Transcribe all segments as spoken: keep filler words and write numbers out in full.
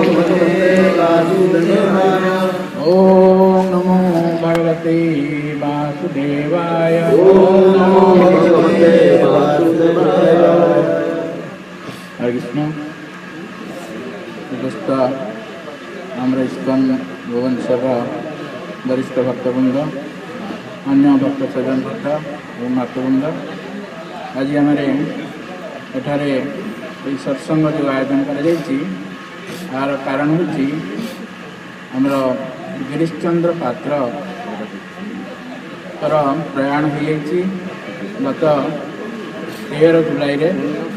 ओम नमो भगवते वासुदेवाय। हरे कृष्ण। हमारे इस्कन भुवनेश्वर वरिष्ठ भक्तवृंद, अन्य भक्त सज्जन भक्त और मातृवृंद, आज आम एठारे सत्संग जो आयोजन कर कारण हूँ आमर गिरीश चंद्र पात्र प्रयाण हो गत तेरह जुलाई रे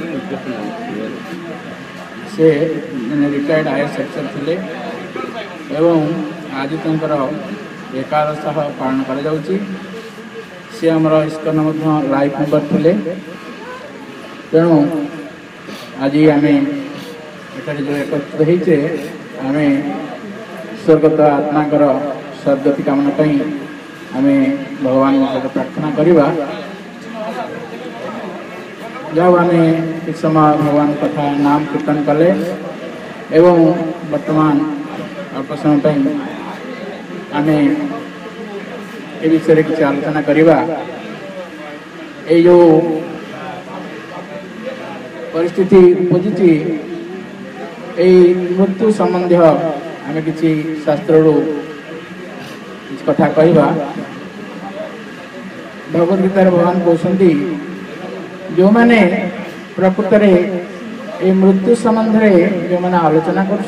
से रिटायर्ड आई एस अफिसर थे एवं आज तंकर एकादश पालन कर सी आमर इस्कन लाइफ मेंबर थे। तेणु आज आम एठारे जो एकत्रित होचे आम स्वर्गत आत्माकर सद्गति कामना पाई आम भगवान सहित प्रार्थना करवा। जाओ आम किस समय भगवान कथा नाम कीर्तन कले एवं वर्तमान अल्प समय पाई आम ए विषय किसी आलोचना करवा। ये जो परिस्थिति उपजी मृत्यु संबंधी आम किसी शास्त्र कथा कहवा। भगवद गीतार भगवान कहते जो मैंने प्रकृत में मृत्यु संबंध में जो मैंने आलोचना कर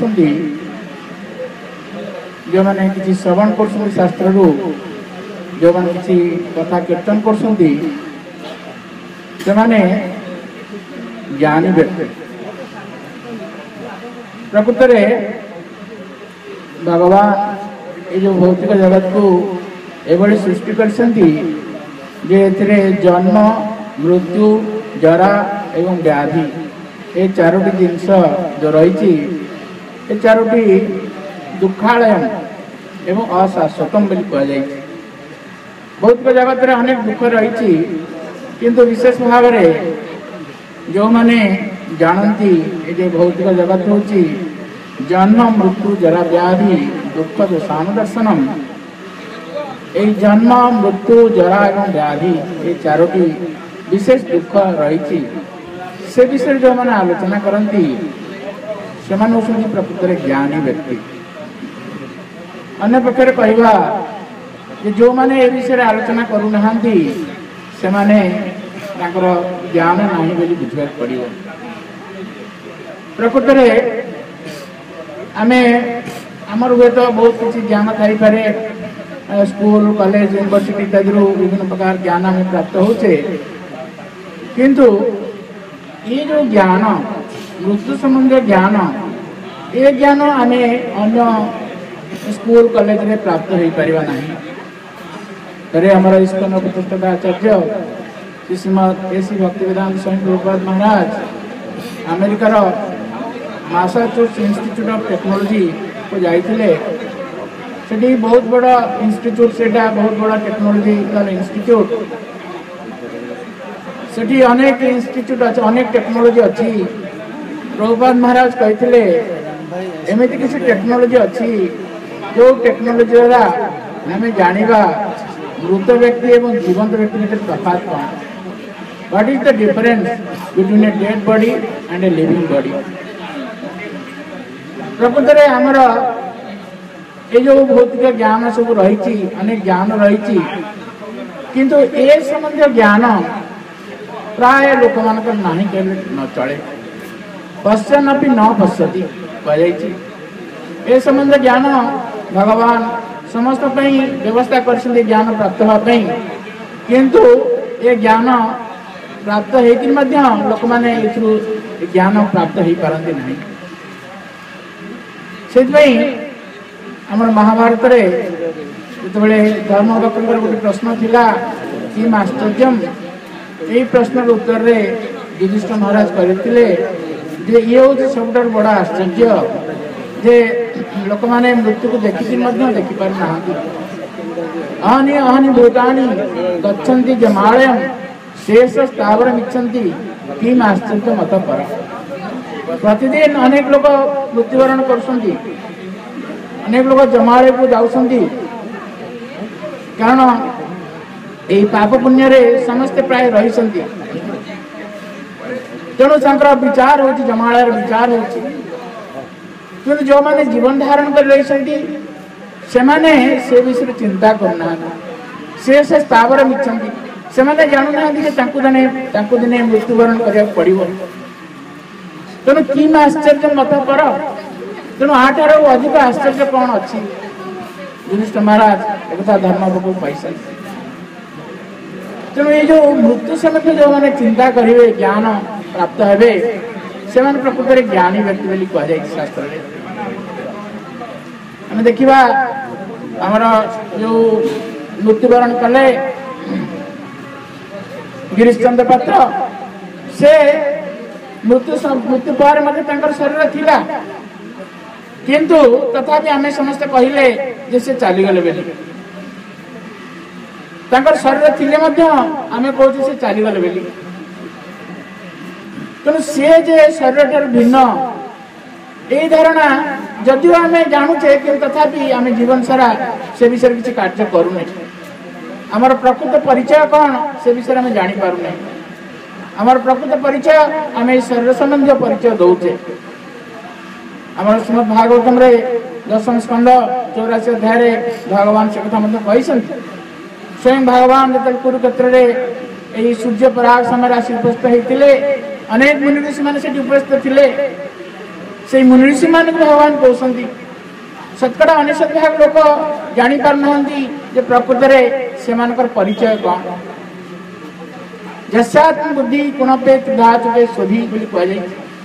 जो मैंने किसी श्रवण कर शास्त्र जो मैंने किसी कथा कीर्तन कर ज्ञानी व्यक्ति प्रकृत में भगवान ये जो भौतिक जगत को एभली सृष्टि कर जन्म मृत्यु जरा एवं व्याधि ये चारोटी जिनस जो रही ये चारोटी दुखालय एवं अशाश्वतम कहुई। भौतिक जगत में अनेक दुख रही किंतु विशेष भाव में जो मैंने जानती ये भौतिक जगत हूँ जन्म मृत्यु जरा व्याधि दुख दोषानुदर्शनम। ये जन्म मृत्यु जरा एवं व्याधि ये चारोटी विशेष दुख रही से विषय जो मैंने आलोचना करती से प्रकृत में ज्ञानी व्यक्ति। अन्य पक्षर कहवा कि जो मैंने ये विषय आलोचना करूना से माने ज्ञान नहीं बोली बुझा पड़ो। प्रकृत में आम आमर हुए तो बहुत किसी ज्ञान थी पारे स्कूल कॉलेज यूनिवर्सिटी इत्यादि विभिन्न प्रकार ज्ञान आम प्राप्त होचे किंतु ये जो ज्ञान मृत्यु संबंधी ज्ञान ये ज्ञान आम अन्य स्कूल कॉलेज में प्राप्त हो पारिबा नहीं। थे आमर इस्कन प्रतिष्ठा आचार्य श्री श्रीमद एसी भक्तिवेदांत स्वामी प्रभुपाद महाराज अमेरिकार मैसाचुसेट्स इंस्टीट्यूट ऑफ टेक्नोलॉजी को जाइए। सेठी बहुत बड़ा इंस्टीट्यूट सेटा बहुत बड़ा टेक्नोलॉजिकल इंस्टीट्यूट सेठी अनेक इंस्टीट्यूट अच्छे अनेक टेक्नोलॉजी अच्छी। प्रभुपाद महाराज कहते एमती किसी टेक्नोलॉजी अच्छी जो टेक्नोलॉजी द्वारा आम जाना मृत व्यक्ति एवं जीवंत व्यक्ति भीतर तफात कौन what is the difference between a dead body and a living body. प्रकृत में आमर ये जो भौतिक ज्ञान सब रही अनेक ज्ञान रही किंतु ए संबंधी ज्ञान प्राय लोक मान नहीं कहले न चले पश्यन अपनी न पश्यति कही। ए संबंध ज्ञान भगवान समस्त व्यवस्था कर ज्ञान प्राप्त होगापी किंतु ये ज्ञान प्राप्त होकर लोक मैंने ज्ञान प्राप्त हो पारती नहीं। से आम महाभारत जो धर्मभक्त गोटे प्रश्न थिला कि आश्चर्यम यही प्रश्न उत्तर रे युधिष्ठिर महाराज करते ये हूँ सब बड़ा आश्चर्य जे लोक मैंने मृत्यु को देखिकी देखी पारना अहनि अहनि भूतानि गच्छन्ति जमालयम शेष स्थावर मिच्छन्ति किम आश्चर्य मत पर। प्रतिदिन अनेक लोग मृत्युवरण कर अनेक लोग जमाड़े को जाऊँगी कारण यही पाप पुण्य रे समस्ते प्राय रही तेणु तांकर विचार हो जमाड़ार विचार हो जो माने जीवन धारण कर रही से माने से विषय चिंता करना से से स्थावर मिच्छन्ति से माने जानू ना कि तांकु दिने तांकु दिने मृत्युवरण करिया पड़िबो तेणु कि आश्चर्य मत कर तेणु आठार अधिक आश्चर्य कौन अच्छी युधिष्ठिर महाराज एक धर्म को पैसा तेणु ये जो मृत्यु समय जो मैंने चिंता करेंगे ज्ञान प्राप्त हे से प्रकृत में ज्ञानी व्यक्ति बोली कहुई शास्त्र आम देखा आमर जो मृत्युवरण कले गिरीश चंद्र पात्र से मृत्यु मृत्यु पर मत शरीर थिला किंतु तथापि आमे समस्त कहले जे से चली गले बेली तांकर शरीर थिले मध्य आमे कहू से चली गले बेली तेणु सी जे शरीर भिन्न यही धारणा जदिव आम जानूचे कि तथापि आम जीवन सारा से विषय किसी कार्य करूना आमर प्रकृत परिचय कौन से विषय आम जापारूना आमर प्रकृत परिचय आम शरीर संबंधी परिचय दौचे आमर श्रीमद् भागवतम रे दशम स्कंद चौरासी अध्याय भगवान से कथा कही स्वयं भगवान जो कुरुक्षेत्र में सूर्य पराग समय आसी उपस्थित होते अनेक मुनि ऋषि मैंने उपस्थित थे से मुनि ऋषि मान भगवान कहते शतकड़ा अनेशत भाग लोक जापार ना प्रकृत में से परिचय कौन जस्यात्म बुद्धि कुणपे त्रिधातुके शोधी कहुई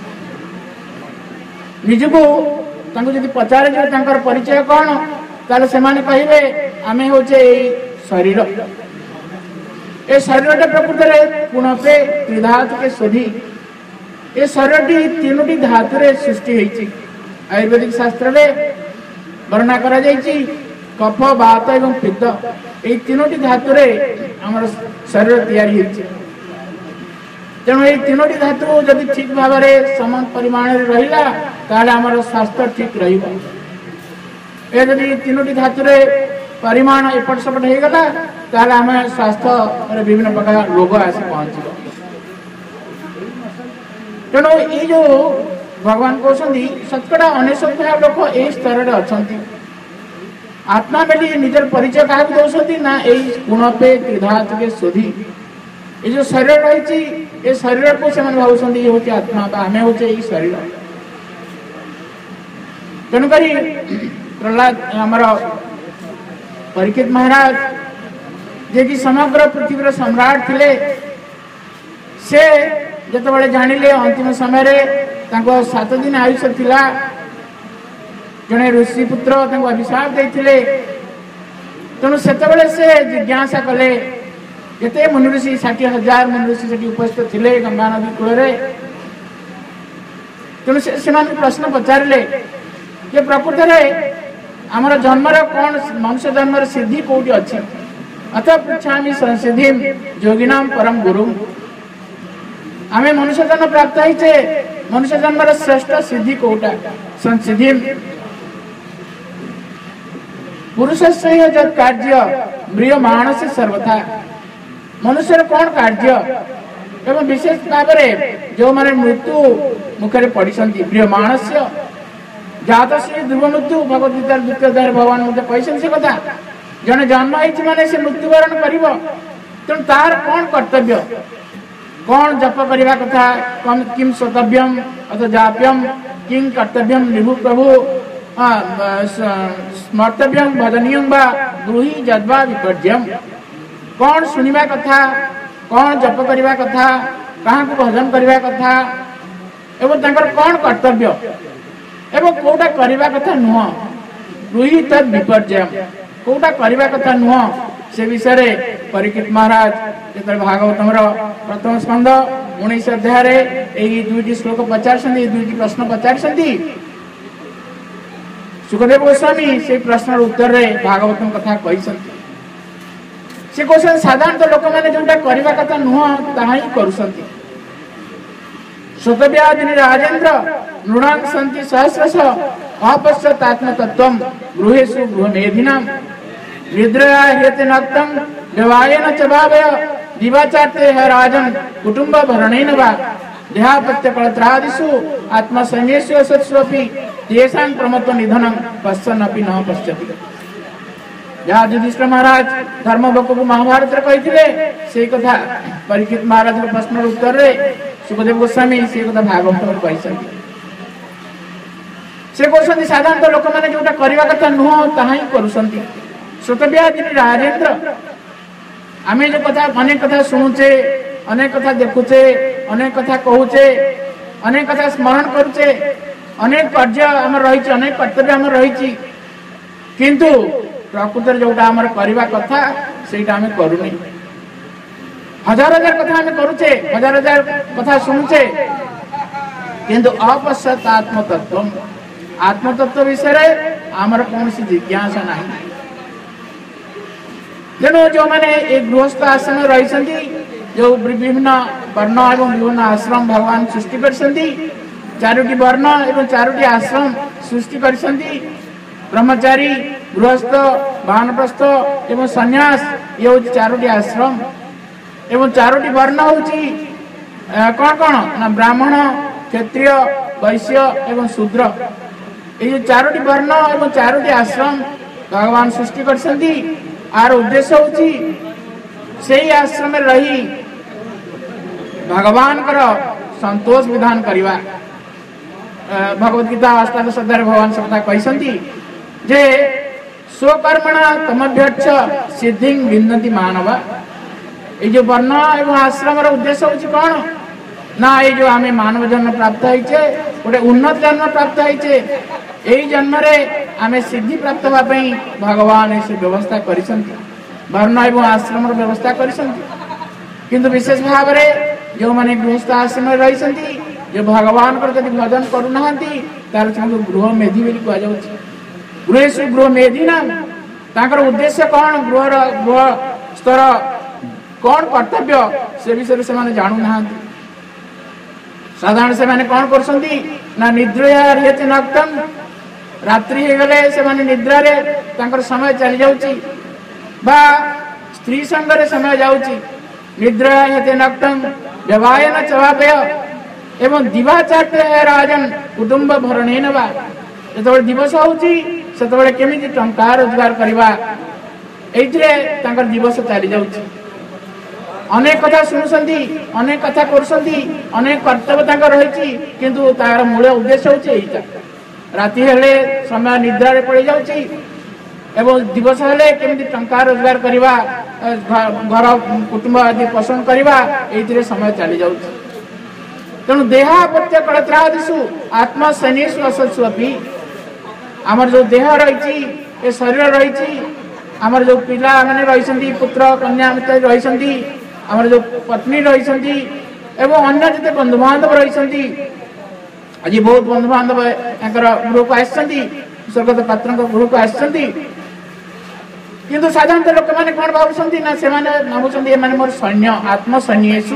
निजको जब पचारे जो परिचय कौन ताले से कहे आम हूँ शरीर ए शरीर प्रकृत में पुणपे त्रिधातु के शोधी ए शरीर तीनो धातु सृष्टि होती आयुर्वेदिक शास्त्र में वर्णना करा कफ बात एवं पित्त ये तीनो धातु आम शरीर तैयारी तेणु ये तीनो धातु जदि ठीक भाव में समान परिमाण रहा ताले आमर स्वास्थ्य ठीक रही तीनो धातु परिमाण एपट सेपट हो गला ताले आम स्वास्थ्य विभिन्न प्रकार रोग आसी पहुंच तेणु ये जो भगवान कहते शतकड़ा अनेशत भाग लोक यही स्तर में अच्छा आत्मा बेली निजर परिचय क्या दौरान ना यही गुणपे त्रिधातु के शोधी ये जो शरीर रही ये शरीर को से भावुं ये हूँ आत्मा आम हूँ यही शरीर तेणुक प्रहलाद आमर परीक्षित महाराज जे कि समग्र पृथ्वी सम्राट थिले से जतबेले जानिले अंतिम समय रे तांको सात दिन आयुष थिला जने ऋषि पुत्र तांको अभिशाप देथिले तेणु सेतबेले से जिज्ञासा कले एते मुनि ऋषि षाठी हजार मुनि ऋषि सेठी उपस्थित थिले गंगा नदी कूल रे तेणु से प्रश्न पचारे ये प्रकृत में आमर जन्मर कौन मनुष्य जन्मर सिद्धि कौटी अच्छी अतः पृछा संसिधि योगिनाम परम गुरु आम मनुष्य जन्म प्राप्त होते मनुष्य जन्मर श्रेष्ठ सिद्धि कौटा संसिधि पुरुष से जब कार्य म्रियमाण से सर्वथा मनुष्य कौन कार्य एवं विशेष भाव में जो मैंने मृत्यु मुखरे पड़ी म्रियमाण से जात श्री ध्रुव मृत्यु भगवदगीतार द्वितीय अध्याय भगवान मत कही से कथा जने जन्म होती माने से मृत्युवरण कर तेणु तार कौन कर्तव्य कौन जप करने कथा किम स्वतव्यम अथवा जाप्यम किं कर्तव्यम निभु प्रभु स्मर्तव्यम भजनीयम व ब्रूहि जद्वा विपर्यम कौन सुनिबा कथा कौन जप करने कथा कहाँ को भजन करने कथा एवं तांकर कौन कर्तव्य एवं कोटा करवा कथा नुह ब्रूहि तद विपर्यम कोटा करवा कथा नुह से विषय परीक्षित महाराज जो भागवतम प्रथम स्कंद उन्नीस अध्याय दुईटी श्लोक पचार दुईटी प्रश्न पचार सुखदेव गोस्वामी से प्रश्न उत्तर में भागवतम कथा कही से कहते साधारणतः लोक मैंने जोटा करवा कथा नुह ता ही कर श्रोतव्यादिनी राजेन्द्र नृणां सन्ति सहस्रश अपश्यतात्मतत्त्वं गृहेषु गृहमेधिनां निद्रया ह्रियते नक्तं व्यवायेन च भावय दिवाचार्ते है राजन् कुटुम्ब भरणेन वा देहापत्यकलत्रादिषु आत्मसंयेषु असत्स्वपि तेषां प्रमत्व निधनं पश्यन्नपि न पश्यति। जहाँ युधिष्ठिर महाराज धर्मभक्त को महाभारत कही से कथा परीक्षित महाराज प्रश्न उत्तर रे सुखदेव गोस्वामी से कथा भागवत कही से कहते साधारणतः लोक मैंने जोटा करने कथा नुह ताही करुँच श्रोतव्यादिनी राजेन्द्र आम जो कथा अनेक कथा शुणुचे अनेक कथा देखुचे अनेक कथा कहूचे अनेक कथा स्मरण करुचे अनेक कार्य आम रही अनेक कर्तव्य आम रही किंतु प्रकृत जोटा आम करवा कथा से करूनी हजार हजार कथा आम करुचे हजार हजार कथा शुणुचे किंतु अपश्यत आत्मतत्व आत्मतत्व विषय आमर कौन सी जिज्ञासा ना तेणु जो मैंने एक गृहस्थ आश्रम रही जो विभिन्न वर्ण एवं विभिन्न आश्रम भगवान सृष्टि कर चारोटी वर्ण एवं चारोटी आश्रम सृष्टि कर ब्रह्मचारी गृहस्थ वानप्रस्थ एवं सन्यास ये हूँ चारोटी आश्रम एवं चारोटी वर्ण हूँ कौन कौन ना ब्राह्मण क्षत्रिय वैश्य एवं शूद्र ये चारोटी वर्ण एवं चारोटी आश्रम भगवान सृष्टि कर आर उद्देश्य हूँ से आश्रम रही भगवान कर संतोष विधान करवा भगवद गीता अष्टादश अध्याय भगवान सब कहते जे स्वकर्मणा तमभ्यर्च सिद्धि विन्दति मानव ये जो वर्ण एवं आश्रम उद्देश्य हूँ कौन ना ये जो आम मानव जन्म प्राप्त होइछे गोटे उन्नत जन्म प्राप्त होइछे यही जन्म रे आम सिद्धि प्राप्त होगापी भगवान ऐसे व्यवस्था करिसंती वर्ण एवं आश्रम व्यवस्था करिसंती किंतु विशेष भाव में जो मैंने गृहस्थ आश्रम रही जो भगवान को जब भजन करूना तार गृह मेधी बोली कहुच्छे गृहेशु गृह मेधी ना तांकर उद्देश्य कौन गृह गृह स्तर कौन कर्तव्य से विषय से माने जानू ना साधारण से माने कौन करसंती ना निद्रया ह्रियते नक्तं रात्रि हे गले से माने निद्रा रे तांकर समय चली जाउची बा स्त्री संग रे समय जाउची निद्रया ह्रियते नक्तं व्यवायन चवापय एवं दिवाचार्य है राजन कुटुंब भरणेन वा जो दिवस होची सेतबेले केमिति टंका रोजगार करवा एइथिरे तांकर दिवस चली जाउची अनेक कथा शुणुंट अनेक कथा करुँच अनेक कर्तव्य रही किंतु तार मूल उद्देश्य हूँ राति हेले समय निद्रा पड़ जाऊँगी एवं दिवस हेले केमिति टंका रोजगार करवा घर कुटुंब आदि पोषण करवा ये समय चली जाऊँगी तेणु देहापत्य कलत्रादिषु आत्मसैन्येषु असत्स्वपि आमर जो देह रही शरीर रही आमर जो पिला माने रही पुत्र कन्या रही आमर जो पत्नी रही एवं अन्य जिते बंधु बांधव रही आज बहुत बंधु बांधव गृह को आसती स्वर्गत पात्र गृह को आसती किंतु साधारणतः लोक मैंने कौन भावुंट ना से भावुंट मोर सैन्य आत्मसैन्येषु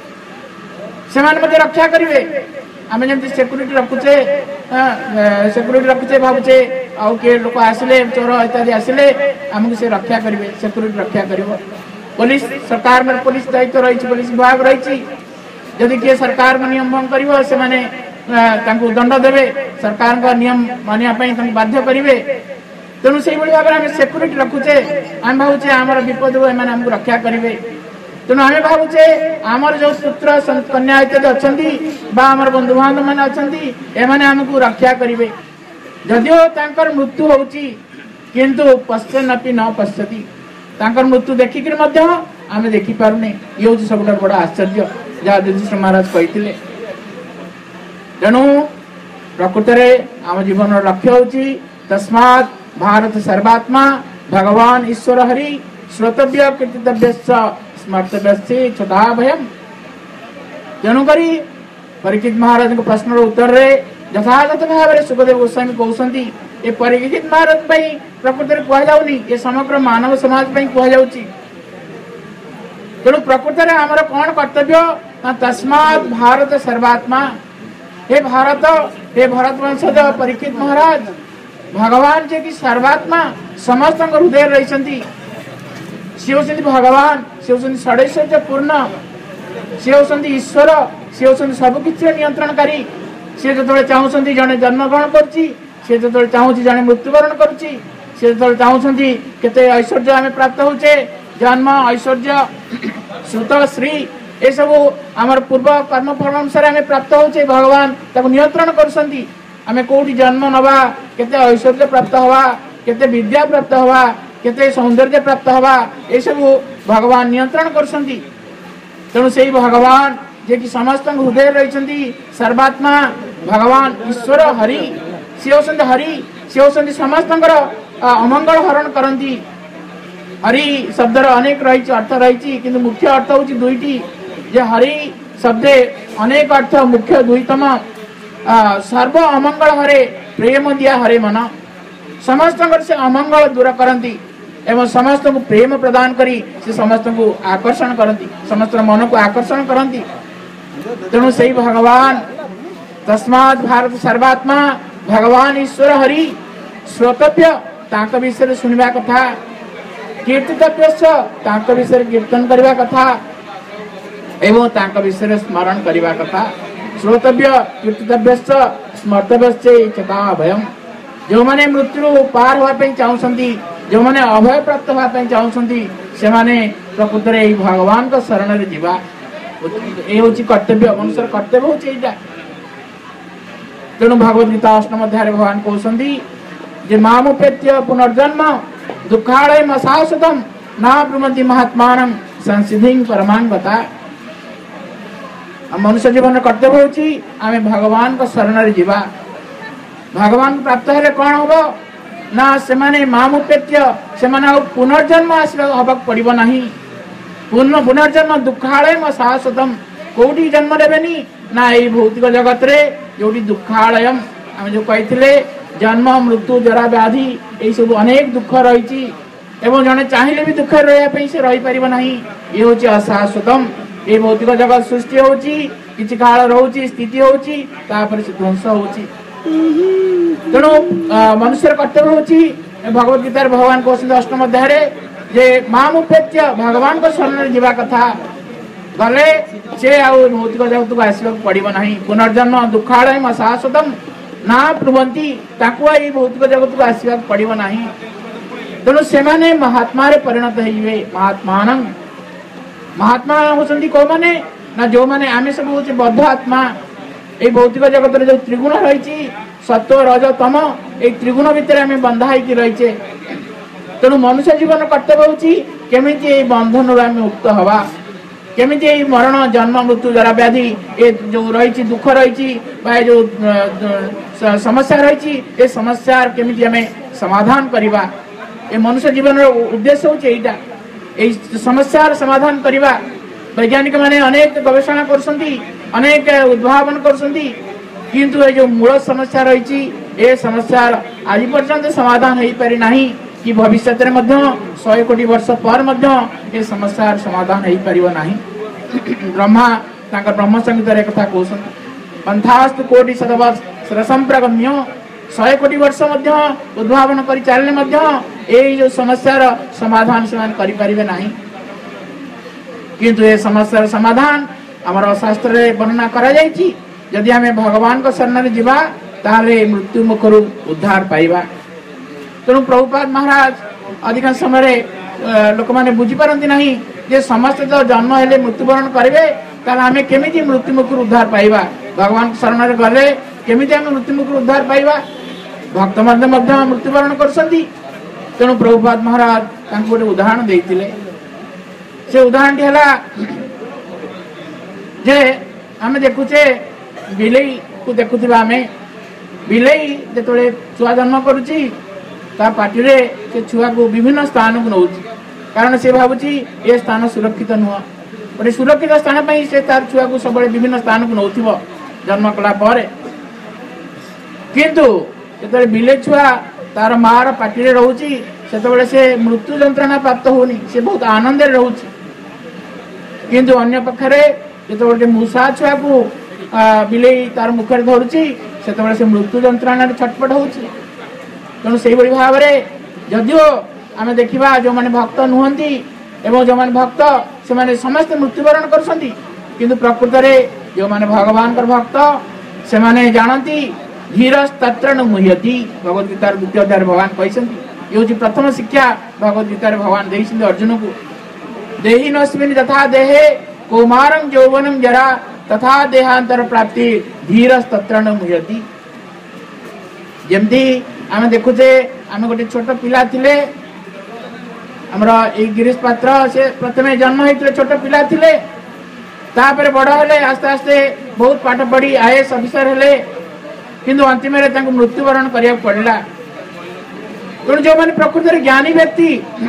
से रक्षा करेंगे आम जमी सिक्यूरीटी रखुचे सिक्यूरीटी रखुचे भावुचे आउ किए लोक आसिले चोर इत्यादि आसिले आमको से रक्षा करेंगे सिक्यूरीटी रक्षा कर पुलिस सरकार में पुलिस दायित्व रही पुलिस विभाग रही जदि किए सरकार नियम भंग कर से माने दंड देवे सरकार का नियम मानिया बाध्य करेंगे तेणु से भाव में आम सिक्यूरीटी रखुचे आम भावुचे आमर विपद हो एम रक्षा करेंगे तेणु आम भावुचे आमर जो पुत्र कन्या इत्यादि अच्छा आमर बंधु बांधव मैंने अच्छा आमको रक्षा करेंगे जदिओ तांकर मृत्यु होची किंतु पश्यन्नपि न पश्यति तांकर मृत्यु देखिक आम देखिपारे ये हूँ सब बड़ आश्चर्य जहाँ युधिष्ठिर महाराज कहते तेणु प्रकृत में आम जीवन लक्ष्य हूँ तस्मात् भारत सर्वात्मा भगवान ईश्वर हरि श्रोतव्य कीर्तितव्य स्मर्तव्य छता भयम तेणुक परीक्षित महाराज प्रश्न उत्तर रे यथायथ भाव में सुखदेव गोस्वामी कहते ये परीक्षित महाराज प्रकृत में कहुनी ये समग्र मानव समाज कहुच्छी तेणु प्रकृत में आमर कौन कर्तव्य तस्मात् भारत सर्वात्मा। हे भारत, हे भरत वंशज परीक्षित महाराज, भगवान जे कि सर्वात्मा समस्त हृदय रही सी होती भगवान, सी होती षडैश्वर्य पूर्ण, सी होती ईश्वर, सी होती सबकि नियंत्रणकारी। सी जो चाहते जड़े जन्मग्रहण कर जो चाहूँ जड़े मृत्युवरण कर चाहते केते ऐश्वर्य आम प्राप्त होचे, जन्म ऐश्वर्य श्रुत श्री ये सब आम पूर्व कर्म फल अनुसार आम प्राप्त होचे। भगवान ताको नियंत्रण करसंती आम कोठी जन्म नवा, केते ऐश्वर्य प्राप्त हवा, केते विद्या प्राप्त हवा, केते सौंदर्य प्राप्त हवा, ये सब भगवान नियंत्रण करसंती। तेणु से भगवान जे कि समस्त हृदय रही सर्वात्मा भगवान ईश्वर हरि, सी होती हरि, सी होती समस्त अमंगल हरण करती। हरि शब्दर अनेक रही अर्थ रही किंतु मुख्य अर्थ हूँ दुईटी। जे हरि शब्द अनेक अर्थ, मुख्य दुईतम सर्व अमंगल हरे प्रेम दिया हरे मन। समस्त से अमंगल दूर करती एवं समस्त को प्रेम प्रदान करी से समस्त को आकर्षण करती, समस्त मन को आकर्षण करती। तेणु से भगवान तस्मात् भारत सर्वात्मा भगवान ईश्वर हरि श्रोतव्य, तांक विषय सुनिबा कथा, कीर्तितव्य तांक विषय कीर्तन करबा कथा एवं तांक विषय स्मरण करबा कथा। श्रोतव्य कीर्तितव्य स्मर्तव्य चेता अभयम। जो माने मृत्यु पार होगा चाहती, जो माने अभय प्राप्त होगा चाहती, से माने प्रकृत में भगवान को शरण रे जीवा ये हूँ कर्तव्य, मनुष्य कर्तव्य हूँ यहाँ। तेणु भगवद गीता अष्टम अध्याय भगवान कहते जे मामुपेत्य पुनर्जन्म दुखालय मशाश्वतम ना ब्रुमति महात्मान संसिधि परमांग बता। मनुष्य जीवन कर्तव्य होची आमे भगवान को शरण रे जीवा। भगवान प्राप्त हेले कौन होबो ना से माने मामुपेत्य से माने पुनर्जन्म आसबा हबक पड़िबो नाही। पुनः पुनर्जन्म दुखालय मशाश्वतम कोठी जन्म लेबेनी ना ए भौतिक जगत रे जोटी दुखालयम आमे जो कहिथिले जन्म मृत्यु जरा व्याधि ये सब अनेक दुख रही एवं जड़े चाहिए भी दुख रही से रही पार ना। ये हूँ अशाश्वतम, ये भौतिक जगत सृष्टि होची किछि काल रोची स्थिति होची तापर से ध्वंस होची। तेणु मनुष्य कर्तव्य होची भगवद गीता भगवान कहते अष्टम अध्याय जे मामुपेत्य भगवान को शरण जीवा कथा गले से आ भौतिक जगत को आसवा पड़ो ना। पुनर्जन्म दुखालय अशाश्वतम ना प्रुवंती ताकू ये भौतिक जगत को आसवा पड़ो ना। तेणु से माने महात्मा रे परिणत होइबे। महात्मान महात्मा होचंती को माने ना जो माने आमे सब होचे बद्ध आत्मा। ए भौतिक जगत रे जो त्रिगुण रही सत्व रज तम ए त्रिगुण भितर आमे बंधा होइकी रहिचे। तेणु मनुष्य जीवन कर्तव्य होची केमिति ए बंधन रे आमे मुक्त हवा, केमिति ए मरण जन्म मृत्यु जरा व्याधि ए जो रही दुख रही जो समस्या रही ए समस्या केमिति आमे समाधान करिबा। ए मनुष्य जीवन उद्देश्य होची एटा, ए समस्या समाधान करिबा। वैज्ञानिक माने अनेक गवेषणा करसंती, अनेक उद्भावन करसंती, किंतु ए जो मूल समस्या रही ए समस्या आज पर्यंत समाधान हो पारि नाही कि भविष्य रे मध्य सौ कोटी वर्ष पर मध्य ए समस्या समाधान हो पारिबो नाही। ब्रह्मा तांका ब्रह्म संगीत रे कथा कहउछन पंथास्तु कोटि शतवर्ष रसंप्रगम्य सौ कोटी वर्ष मध्य उद्भावन करि चालले मध्य ए जो समस्या समाधान से करि परिबे नाही। किंतु ए समस्या समाधान हमर शास्त्र रे वर्णना करा जायछि। यदि हमें भगवान को शरण रे जीवा ताले मृत्यु मुखरु उद्धार पाइबा। तेणु प्रभुपाद महाराज अधिकांश समय लोक मैंने बुझी पारती ना जे समस्त जो जन्म हेले मृत्युवरण करेंगे ताले आमे केमिति मृत्यु मुखरु उद्धार पाइबा। भगवान शरण रे गले केमिति आमे मृत्यु मुखरु उद्धार पाइबा। भक्त मध्य मध्य मृत्युवरण करसंती। तेणु प्रभुपाद महाराज तांको गोटे उदाहरण देइतिले। से उदाहरण हला जे आमे देखुचे बिलेई को देखुथिबा आमे बिलेई जेतोले छुआ जन्म करूची ता पाटिरे से छुआ को विभिन्न स्थान को नउची कारण से भाबुची ए स्थान सुरक्षित नुह। गोटे सुरक्षित स्थान पई से तार छुआ को सबले विभिन्न स्थान को नउथिबो जन्म कला परे। किंतु जेतोले बिले छुआ तार मार पाटिरे रहउची सेतबेले से मृत्यु यंत्रणा प्राप्त होनी, से बहुत आनंद रे रहउची। किंतु अन्य पक्षरे जो गोटे मूषा छुआ को बिले तार मुखर धरुची से मृत्यु जंत्रणा छटपट हो तेणु से भाव में जदिओ आम देखा जो मैंने भक्त नुहति एवं जो मैंने भक्त से मैंने समस्त मृत्युवरण कर प्रकृत में जो मैंने भगवान भक्त से मैंने जानती धीरस्तत्र न मुह्यति भगवद्गीतार द्वितीय अध्याय भगवान कहते ये हूँ प्रथम शिक्षा भगवद्गीतार भगवान देते अर्जुन को देहि नस्मिन् तथा देहे कौमारं यौवनं जरा तथा देहांतर प्राप्ति धीरस्तत्र न मुह्यति जमती आम देखुचे आम गोटे छोट पिला थिले हमर ए गिरीश पात्र से प्रथमे जन्म होते छोट पिला थिले तापर बड़ हेले आस्ते आस्ते बहुत पाठ पढ़ी आईएएस ऑफिसर हेले किंतु अंतिम मृत्युवरण करिया पड़ला तेणु जो मैंने प्रकृत में ज्ञानी व्यक्ति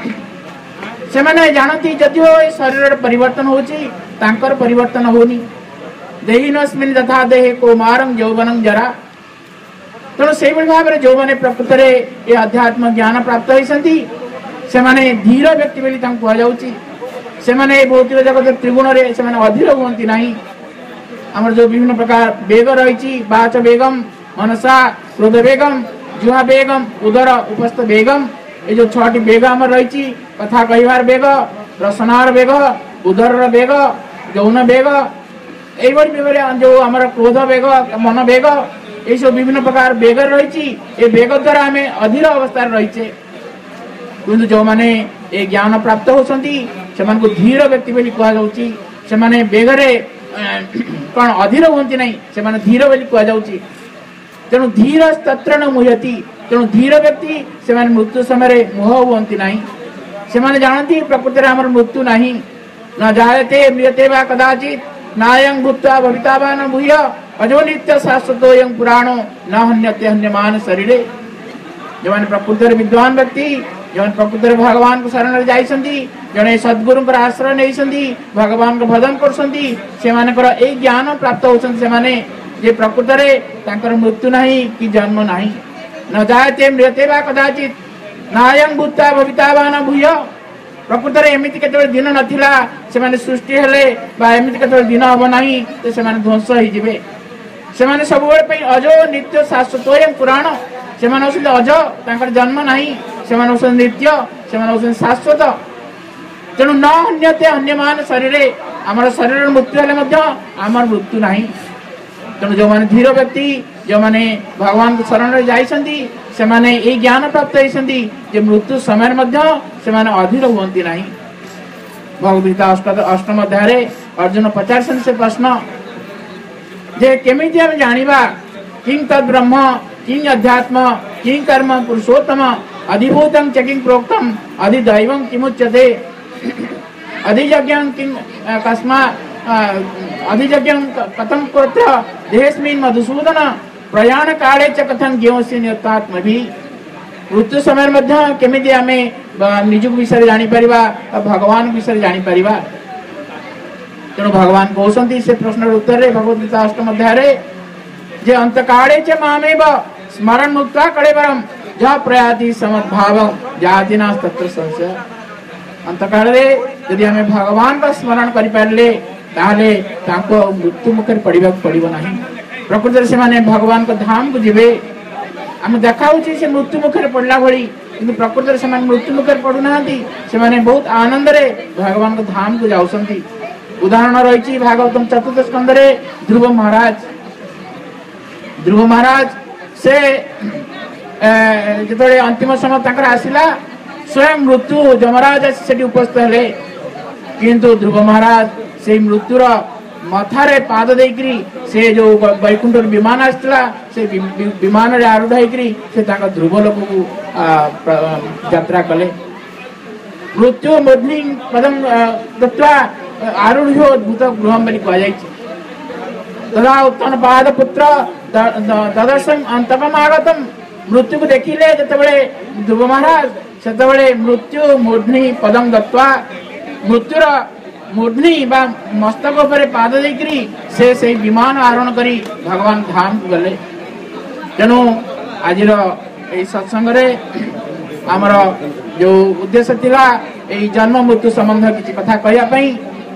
से मैंने जानती जदिओ शरीर परिवर्तन होची तांकर परिवर्तन होनी देहिनस्मिन् तथा देहे कौमारं यौवनं जरा तेणु से भाव में जो मैंने प्रकृत में ये अध्यात्म ज्ञान प्राप्त होती से माने धीर व्यक्ति बोली कहुची से माने भौतिक जगत त्रिगुण रे से माने अधीर हुअंती नहीं आमर जो विभिन्न प्रकार वेग रही बाच वेगम मनसा क्रोध वेगम जुहा वेगम उदर उपस्थ वेगम ये जो छटी वेग आम रही कथा कहवार वेग रसनार वेग उदर वेग यौन वेग यही जो आम क्रोध वेग मन वेग ये सब विभिन्न प्रकार वेग रही ये वेग द्वारा आम अधीर अवस्था रहीचे किंतु जो माने ये ज्ञान प्राप्त होती से धीर व्यक्ति बोली कहुची से वेगरे कौन अधीर हमें ना से धीर बोली कहुची तेणु धीर तत्र न मुह्यति तेणु धीर व्यक्ति से मृत्यु समय मोह हुअंती नहीं से जानती प्रकृति में आमर मृत्यु नहीं न जायते म्रियते वा कदाचित नायं भूत्वा भविता वा न भूय अजो नित्य शाश्वतोऽयं पुराणो न हन्यते हन्यमान शरीरे जो मैंने प्रकृति विद्वान व्यक्ति जो प्रकृति में भगवान को शरण जाइछंती जने सद्गुरु आश्रय नहीं भगवान को भजन कर ज्ञान प्राप्त होती से प्रकृत में मृत्यु नहीं कि जन्म नहीं न जायते म्रियते वा कदाचित नायं भूत्वा भविता वा न भूय प्रकृत में एमती केतबेले दिन नथिला से माने सृष्टि हेले बा एमती केतबेले दिन हम नहीं तो से माने ध्वंस हो जिवे से माने सब बेले अजो नित्य शाश्वतोऽयं पुराण से माने होसंते अज तांकर जन्म नहीं से माने होसंते नित्य से माने होसंते शाश्वत तेणु न हन्यते हन्यमान शरीर आमर शरीर मृत्यु हेले मध्य आमर मृत्यु नहीं तेणु जो माने धीर व्यक्ति जो माने भगवान को शरण जाइछंती से माने ए ज्ञान प्राप्त होइछंती जे मृत्यु समय मध्य से माने अधीर हुअंती नहीं भगवद्गीता अष्टम अध्याय अर्जुन पचारसन से प्रश्न जे केमिति हम जानिबा किं तद ब्रह्म किं अध्यात्म किं कर्म पुरुषोत्तम अधिभूतं च किं प्रोक्तम अधिदैवं किमुच्यते अधियज्ञं किं कस्मा अधियज्ञं कथं कुत्र देहस्मिन् मधुसूदन प्रयाण काले च कथं ज्ञोऽसि नियतात्मभि मृत्यु समय मध्य केमिति आमे निज विषय जानी परिबा भगवान विषय जानी परिबा तेणु भगवान कहते से प्रश्न उत्तर रे भगवद्गीता अष्टम अध्याय जे अंत काले च मामेव स्मरण मुक्ता कलेवरम जहाँ प्रयाति समद्भाव जाति ना तत्र संशय अंत काल रे यदि हमें भगवान का स्मरण करि पारले ताले ताको मृत्यु मुखर पड़िबा पड़िबो नहीं प्रकृति से माने भगवान को धाम को जीवे आम देखा से मृत्यु मुखर पड़ला भली किंतु प्रकृति से मृत्यु मुखर पड़ुना से बहुत आनंद रे भगवान को धाम को जाउसंती उदाहरण रही भागवतम चतुर्थ स्कंद रे ध्रुव महाराज ध्रुव महाराज से जो अंतिम समय तक आसला स्वयं मृत्यु यमराज से उपस्थित हेले किंतु ध्रुव महाराज से मृत्युर मथारे पाद देकरी से जो वैकुंठ विमान आसला से विमान रे आरूढ़ होकरी से ताका ध्रुव लोक को यात्रा कले मृत्यु मोदनी पदम दत्वा आरूढ़ अद्भुत गृहम बोली कह तदा उत्तन पाद पुत्र ददर्शन अंतकम आगतम मृत्यु को देखिले जतबेले ध्रुव महाराज सेतबेले मृत्यु मूर्धनि पदम दत्वा मृत्युर मूर्धनि बा मस्तक उपरे पाद देकरी से से विमान आरोहण करी भगवान धाम को गले तेणु आज सत्संग रे आमर जो उद्देश्य थिला ए जन्म मृत्यु संबंध किसी कथा कहया पई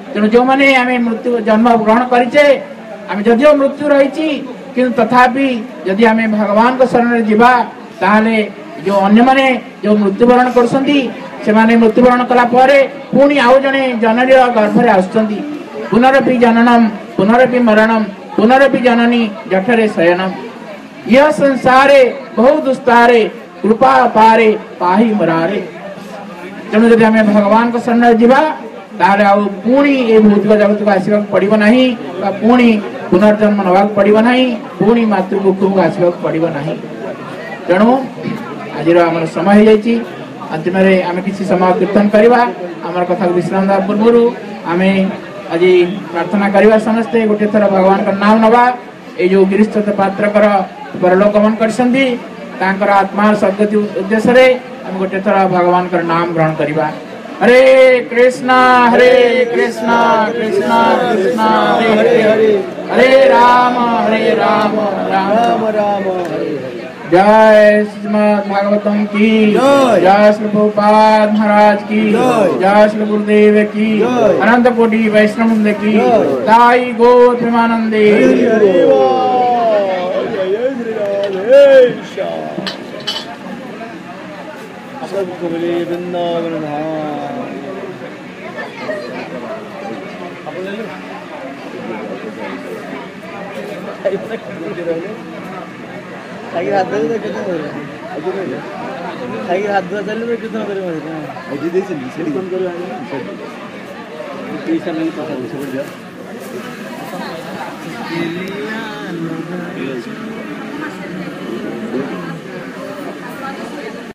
तेणु जो मैंने आम मृत्यु जन्म ग्रहण करें आम जदिव मृत्यु रही कि तथापि जदि आम भगवान को शरण जीवा ताहले जो अन्य माने जो मृत्युवरण कर मृत्युवरण कला पुणी आउ जड़े जननी गर्भरे आसुंच पुनरपि जननम पुनरपि मरणम पुनरपि जननी जठरे शयनम यह संसारे बहु दुस्तारे कृपा पारे पाही मरारे। तेणु जब आम भगवान को शरण जीवा ताहले आउ पुणी ए भौतिक जगत को आसवाक पड़ो ना पुणी पुनर्जन्म नवाक पड़ो ना पुणी मातृगुख को आसवाक पड़ो ना। तेणु आज आम समय हो जाए अंतिम आम किसी समय कीर्तन करवा आम कथा विश्राम देवा पूर्व आम आज प्रार्थना करवा समस्ते गोटे थर भगवान का नाम नवा ये जो गिरीश्चंद्र पात्र परलोक गमन कर आत्मा सदगति उद्देश्य आम गोटे थर भगवान का नाम ग्रहण करवा। हरे कृष्णा हरे कृष्णा कृष्णा कृष्णा हरे हरे हरे राम हरे राम राम राम हरे हरे। जय श्रीमद् भागवतम की जय श्री प्रभुपाद महाराज की जय श्री गुरुदेव की अनंत कोटि वैष्णव वृंद की ताई गो प्रेमानंदे। वृंदावन खाई हाथ धो कितना करे खाई हाथ धो चल में कितना करे मारे अजी दे चली से कौन करे आने पैसा नहीं पता समझ जा के लिए